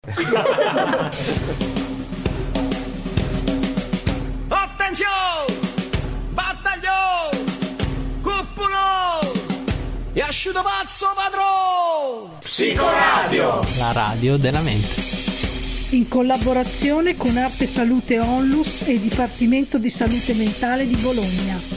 Attenzione! Battaglio! Cuppulo! E asciutto pazzo padrone! Psicoradio! La radio della mente. In collaborazione con Arte Salute Onlus e Dipartimento di Salute Mentale di Bologna.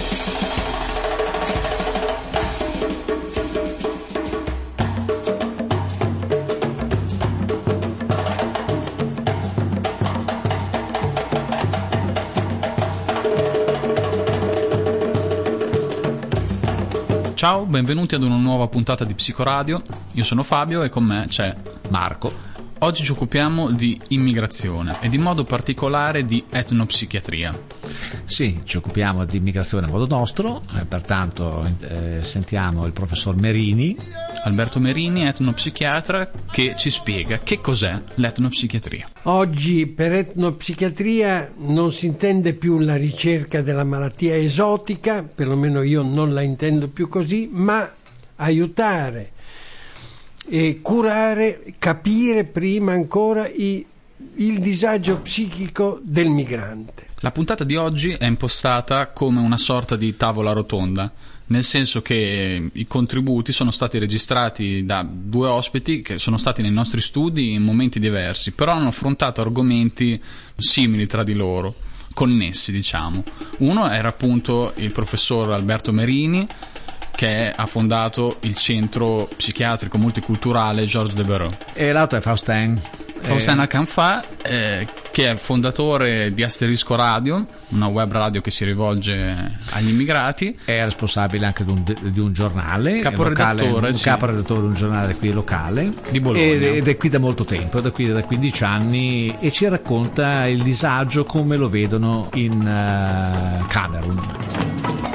Ciao, benvenuti ad una nuova puntata di Psicoradio. Io sono Fabio e con me c'è Marco. Oggi ci occupiamo di immigrazione ed in modo particolare di etnopsichiatria. Sì, ci occupiamo di immigrazione a modo nostro, pertanto sentiamo il professor Merini. Alberto Merini, etnopsichiatra, che ci spiega che cos'è l'etnopsichiatria. Oggi per etnopsichiatria non si intende più la ricerca della malattia esotica, perlomeno io non la intendo più così, ma aiutare e curare, capire prima ancora il disagio psichico del migrante. La puntata di oggi è impostata come una sorta di tavola rotonda, nel senso che i contributi sono stati registrati da due ospiti che sono stati nei nostri studi in momenti diversi, però hanno affrontato argomenti simili tra di loro, connessi diciamo. Uno era appunto il professor Alberto Merini, che ha fondato il centro psichiatrico multiculturale Georges Devereux. E l'altro è Faustin Akanfa, che è fondatore di Asterisco Radio, una web radio che si rivolge agli immigrati. È responsabile anche di un giornale, caporedattore caporedattore di un giornale qui locale di Bologna, ed è qui da molto tempo, da 15 anni, e ci racconta il disagio come lo vedono in Camerun.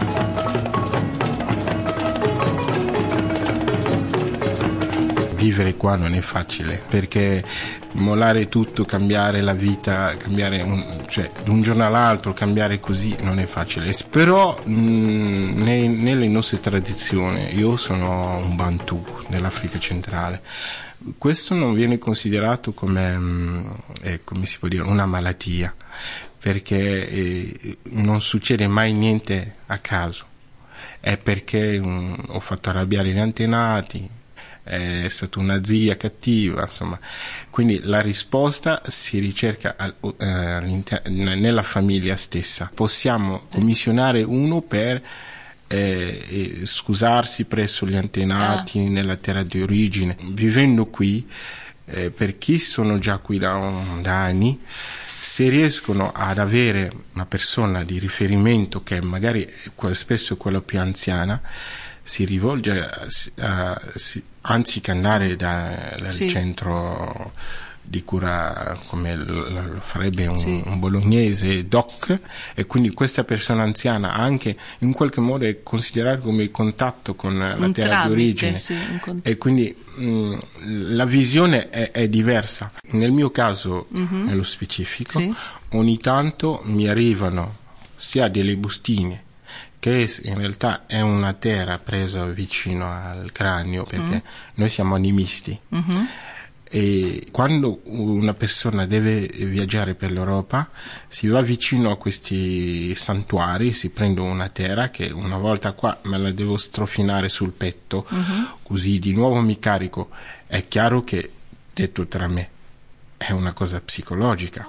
Vivere qua non è facile, perché mollare tutto, cambiare la vita, cambiare da un giorno all'altro, cambiare così non è facile. Però nelle nostre tradizioni, io sono un Bantu dell'Africa centrale, questo non viene considerato come si può dire, una malattia, perché non succede mai niente a caso, è perché ho fatto arrabbiare gli antenati, è stata una zia cattiva, insomma. Quindi la risposta si ricerca nella famiglia stessa. Possiamo commissionare uno per scusarsi presso gli antenati nella terra di origine. Vivendo qui, per chi sono già qui da anni, se riescono ad avere una persona di riferimento che magari spesso è quella più anziana, si rivolge anziché andare dal centro di cura come lo farebbe un bolognese doc, e quindi questa persona anziana anche in qualche modo è considerata come il contatto con la terra di origine, e quindi la visione è diversa. Nel mio caso, nello specifico, ogni tanto mi arrivano sia delle bustine, che in realtà è una terra presa vicino al cranio, perché noi siamo animisti, e quando una persona deve viaggiare per l'Europa si va vicino a questi santuari, si prende una terra che una volta qua me la devo strofinare sul petto, così di nuovo mi carico. È chiaro che, detto tra me, è una cosa psicologica.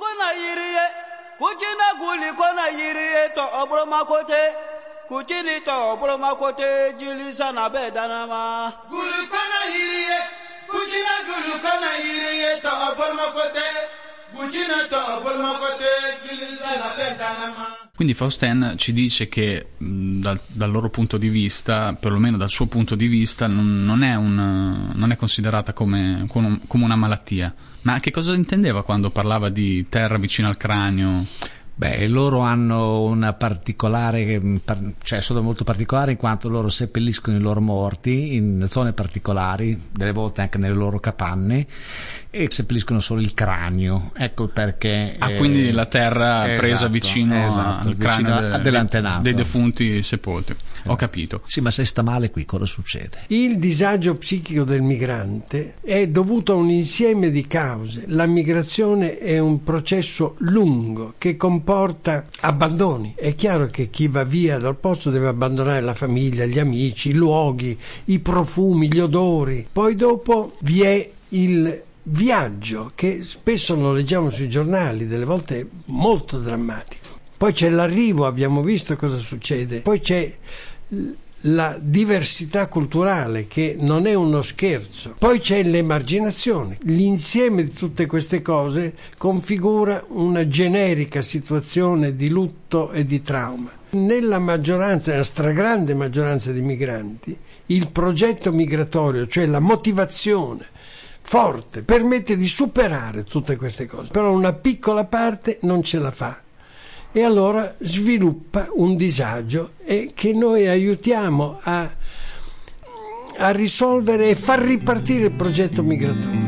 Quindi Faustin ci dice che dal loro punto di vista, perlomeno dal suo punto di vista, non è considerata come una malattia. Ma che cosa intendeva quando parlava di terra vicino al cranio? Beh, loro hanno una particolare, cioè sono molto particolari in quanto loro seppelliscono i loro morti in zone particolari, delle volte anche nelle loro capanne, e seppelliscono solo il cranio. Ecco perché. Quindi la terra presa esatto, vicino al cranio dell'antenato, dei defunti sepolti. Ho capito. Sì, ma se sta male qui cosa succede? Il disagio psichico del migrante è dovuto a un insieme di cause. La migrazione è un processo lungo che comporta abbandoni. È chiaro che chi va via dal posto deve abbandonare la famiglia, gli amici, i luoghi, i profumi, gli odori. Poi dopo vi è il viaggio, che spesso lo leggiamo sui giornali, delle volte molto drammatico. Poi c'è l'arrivo, abbiamo visto cosa succede. Poi c'è la diversità culturale, che non è uno scherzo. Poi c'è l'emarginazione. L'insieme di tutte queste cose configura una generica situazione di lutto e di trauma. Nella maggioranza, nella stragrande maggioranza dei migranti, il progetto migratorio, cioè la motivazione forte, permette di superare tutte queste cose, però una piccola parte non ce la fa e allora sviluppa un disagio e che noi aiutiamo a risolvere e far ripartire il progetto migratorio.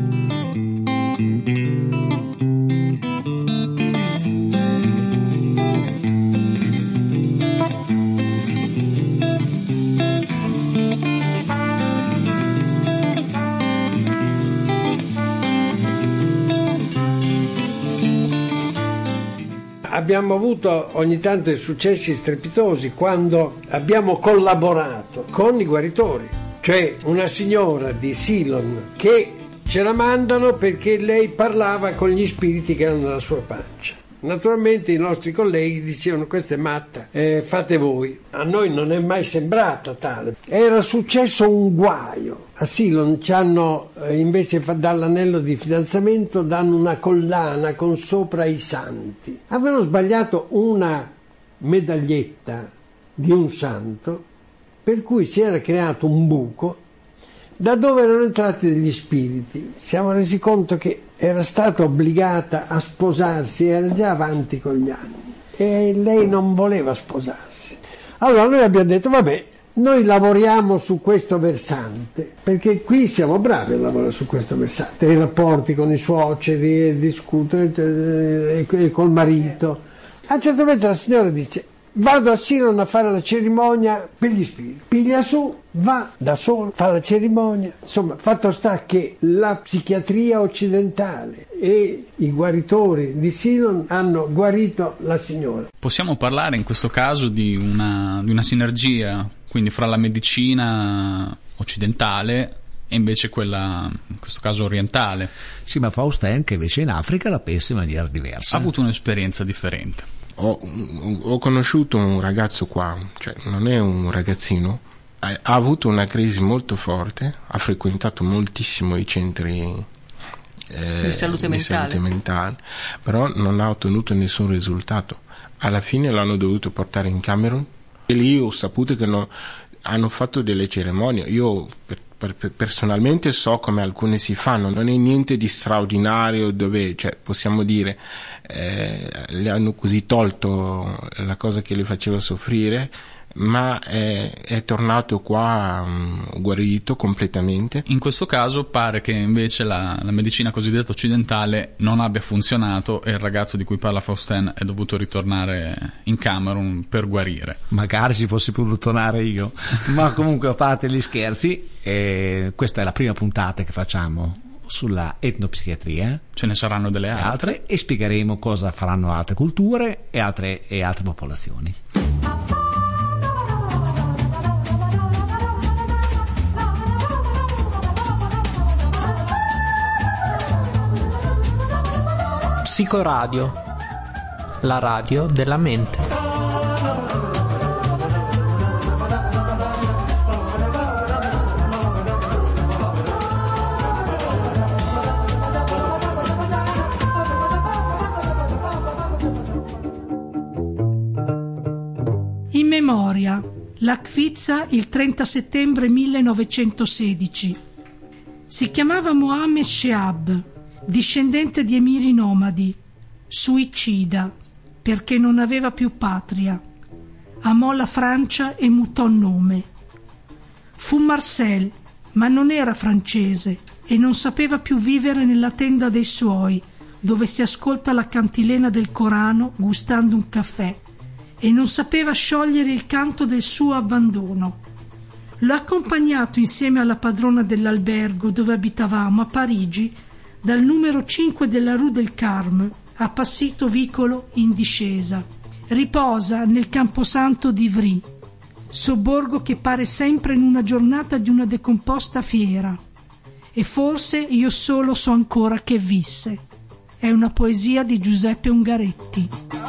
Abbiamo avuto ogni tanto dei successi strepitosi quando abbiamo collaborato con i guaritori, cioè una signora di Ceylon che ce la mandano perché lei parlava con gli spiriti che erano nella sua pancia. Naturalmente i nostri colleghi dicevano: questa è matta, fate voi. A noi non è mai sembrata tale. Era successo un guaio. A Ceylon ci hanno, invece di dare l'anello di fidanzamento, danno una collana con sopra i santi. Avevano sbagliato una medaglietta di un santo, per cui si era creato un buco da dove erano entrati degli spiriti. Siamo resi conto che era stata obbligata a sposarsi, era già avanti con gli anni e lei non voleva sposarsi. Allora noi abbiamo detto: vabbè, noi lavoriamo su questo versante, perché qui siamo bravi a lavorare su questo versante, i rapporti con i suoceri, discutere col marito. A un certo punto la signora dice: vado a Ceylon a fare la cerimonia per gli spiriti. Piglia su, va da solo, fa la cerimonia. Insomma, fatto sta che la psichiatria occidentale e i guaritori di Ceylon hanno guarito la signora. Possiamo parlare in questo caso di una sinergia, quindi fra la medicina occidentale e invece quella, in questo caso, orientale. Sì, ma Faustin, che invece in Africa la pensa in maniera diversa. Ha avuto un'esperienza differente. Ho conosciuto un ragazzo qua, cioè non è un ragazzino, ha avuto una crisi molto forte, ha frequentato moltissimo i centri di salute mentale, però non ha ottenuto nessun risultato. Alla fine l'hanno dovuto portare in Camerun e lì ho saputo che hanno fatto delle cerimonie. Io personalmente so come alcune si fanno, non è niente di straordinario, dove, cioè, possiamo dire, le hanno così tolto la cosa che le faceva soffrire, ma è tornato qua guarito completamente. In questo caso pare che invece la medicina cosiddetta occidentale non abbia funzionato e il ragazzo di cui parla Faustin è dovuto ritornare in Camerun per guarire. Magari ci fossi potuto tornare io. Ma comunque, a parte gli scherzi, questa è la prima puntata che facciamo sulla etnopsichiatria. Ce ne saranno delle altre e spiegheremo cosa faranno altre culture e altre popolazioni. Psicoradio, la radio della mente. In memoria, l'Akvizza, il 30 settembre 1916. Si chiamava Mohammed Shehab, discendente di emiri nomadi, suicida, perché non aveva più patria. Amò la Francia e mutò nome. Fu Marcel, ma non era francese e non sapeva più vivere nella tenda dei suoi, dove si ascolta la cantilena del Corano gustando un caffè, e non sapeva sciogliere il canto del suo abbandono. L'ho accompagnato insieme alla padrona dell'albergo dove abitavamo a Parigi, dal numero 5 della Rue del Carme a Passito Vicolo in discesa. Riposa nel Camposanto di Ivry, sobborgo che pare sempre in una giornata di una decomposta fiera. E forse io solo so ancora che visse. È una poesia di Giuseppe Ungaretti.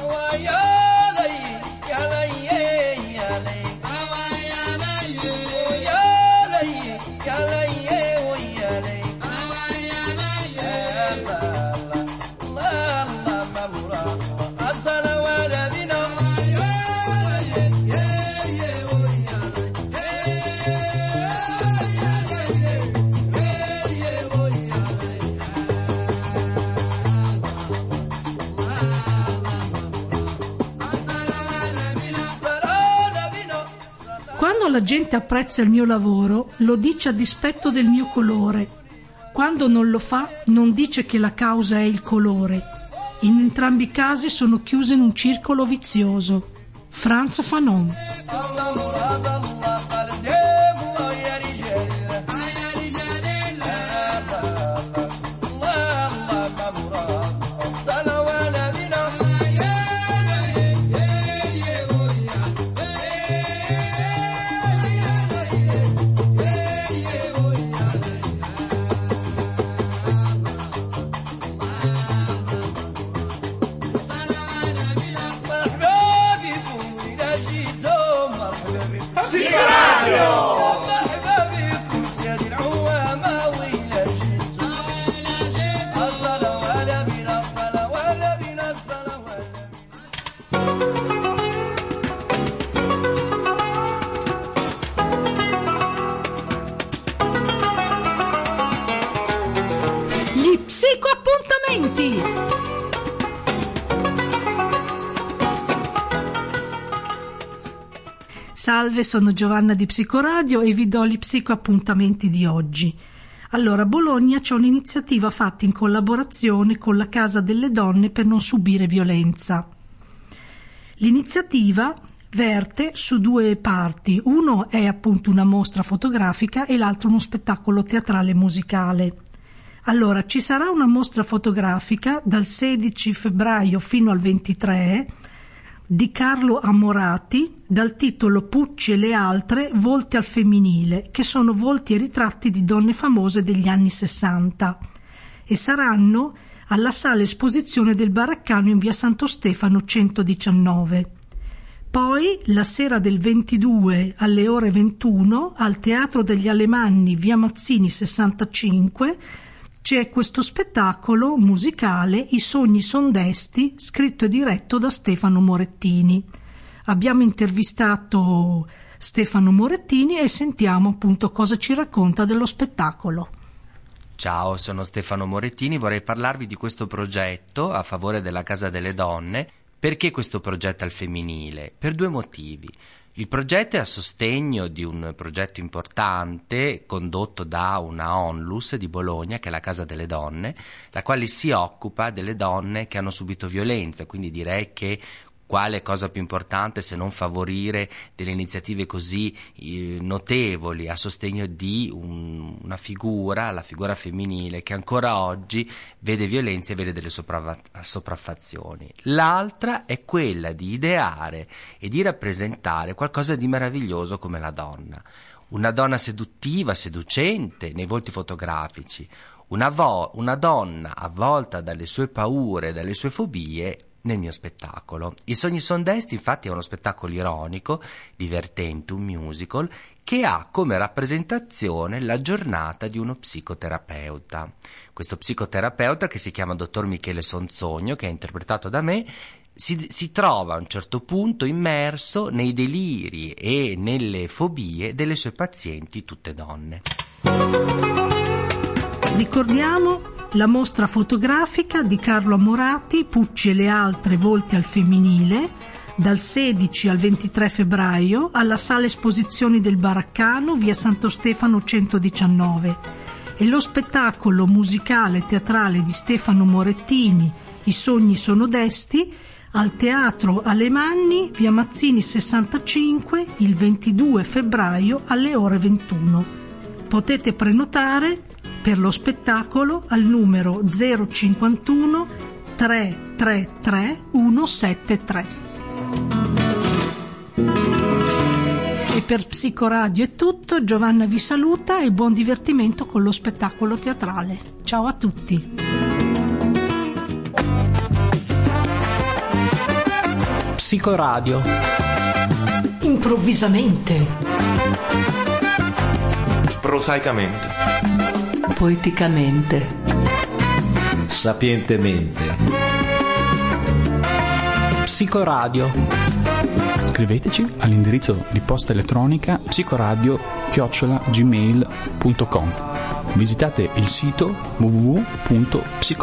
Quando la gente apprezza il mio lavoro, lo dice a dispetto del mio colore. Quando non lo fa, non dice che la causa è il colore. In entrambi i casi sono chiuse in un circolo vizioso. Frantz Fanon. Gli psicoappuntamenti! Salve, sono Giovanna di Psicoradio e vi do gli psicoappuntamenti di oggi. Allora, a Bologna c'è un'iniziativa fatta in collaborazione con la Casa delle Donne per non subire violenza. L'iniziativa verte su due parti. Uno è appunto una mostra fotografica e l'altro uno spettacolo teatrale e musicale. Allora, ci sarà una mostra fotografica dal 16 febbraio fino al 23 di Carlo Ammorati dal titolo Pucci e le altre, volti al femminile, che sono volti e ritratti di donne famose degli anni 60 e saranno alla sala esposizione del Baraccano in via Santo Stefano 119. Poi la sera del 22 alle ore 21 al Teatro degli Alemanni via Mazzini 65 c'è questo spettacolo musicale I sogni son desti, scritto e diretto da Stefano Morettini. Abbiamo intervistato Stefano Morettini e sentiamo appunto cosa ci racconta dello spettacolo. Ciao, sono Stefano Morettini, vorrei parlarvi di questo progetto a favore della Casa delle Donne. Perché questo progetto al femminile? Per due motivi. Il progetto è a sostegno di un progetto importante condotto da una Onlus di Bologna, che è la Casa delle Donne, la quale si occupa delle donne che hanno subito violenza, quindi direi che quale cosa più importante se non favorire delle iniziative così notevoli a sostegno di una figura, la figura femminile, che ancora oggi vede violenze e vede delle sopraffazioni. L'altra è quella di ideare e di rappresentare qualcosa di meraviglioso come la donna. Una donna seduttiva, seducente nei volti fotografici, una donna avvolta dalle sue paure, dalle sue fobie, nel mio spettacolo. I sogni son desti infatti è uno spettacolo ironico, divertente, un musical che ha come rappresentazione la giornata di uno psicoterapeuta. Questo psicoterapeuta, che si chiama dottor Michele Sonzogno, che è interpretato da me, si trova a un certo punto immerso nei deliri e nelle fobie delle sue pazienti, tutte donne. Ricordiamo la mostra fotografica di Carlo Amorati, Pucci e le altre, volti al femminile, dal 16 al 23 febbraio alla Sala Esposizioni del Baraccano, via Santo Stefano 119, e lo spettacolo musicale teatrale di Stefano Morettini, I sogni sono desti, al Teatro Alemanni, via Mazzini 65, il 22 febbraio alle ore 21. Potete prenotare per lo spettacolo al numero 051 333 173. E per Psicoradio è tutto, Giovanna vi saluta e buon divertimento con lo spettacolo teatrale. Ciao a tutti. Psicoradio. Improvvisamente. Prosaicamente. Poeticamente. Sapientemente. Psicoradio. Scriveteci all'indirizzo di posta elettronica psicoradio@gmail.com. Visitate il sito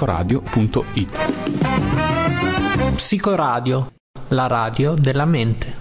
www.psicoradio.it. Psicoradio, la radio della mente.